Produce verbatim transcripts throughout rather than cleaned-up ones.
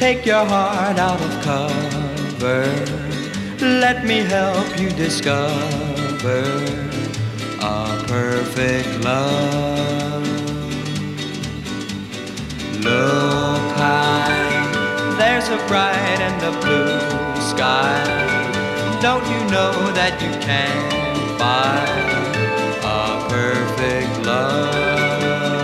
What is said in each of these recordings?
Take your heart out of cover. Let me help you discover a perfect love. Look high, there's a bright and a blue sky. Don't you know that you can find a perfect love?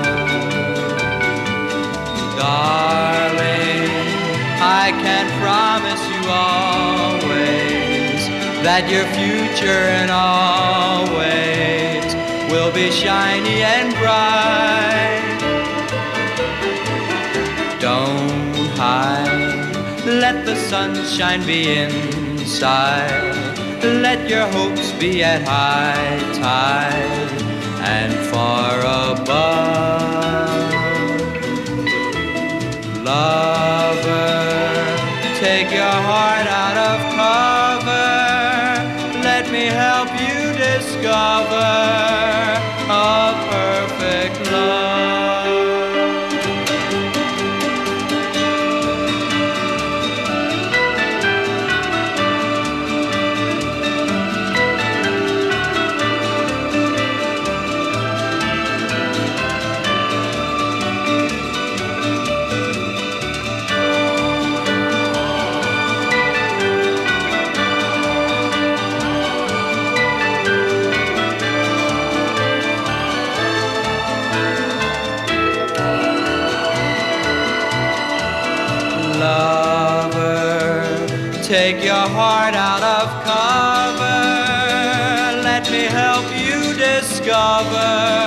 Darling, I can promise you always that your future and always will be shiny and bright. Don't hide, let the sunshine be inside. Let your hopes be at high tide and far above. Lover, take your heart out of cover. Let me help you discover a perfect love. Lover, take your heart out of cover. Let me help you discover